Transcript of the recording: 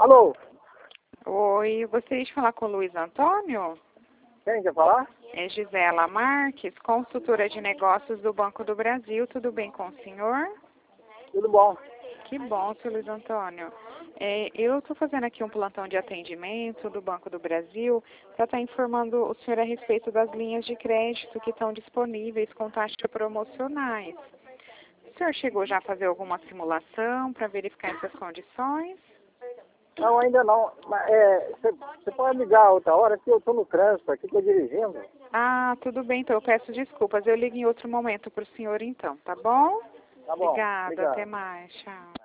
Alô? Oi, gostaria de falar com o Luiz Antônio? Quem quer falar? É Gisela Marques, consultora de negócios do Banco do Brasil. Tudo bem com o senhor? Tudo bom. Que bom, seu Luiz Antônio. Eu estou fazendo aqui um plantão de atendimento do Banco do Brasil para estar informando o senhor a respeito das linhas de crédito que estão disponíveis com taxas promocionais. O senhor chegou já a fazer alguma simulação para verificar essas condições? Não, ainda não. Mas você pode ligar outra hora que eu estou no trânsito aqui, estou dirigindo. Ah, tudo bem, então eu peço desculpas. Eu ligo em outro momento para o senhor então, tá bom? Tá bom. Obrigada, Obrigado. até mais, tchau.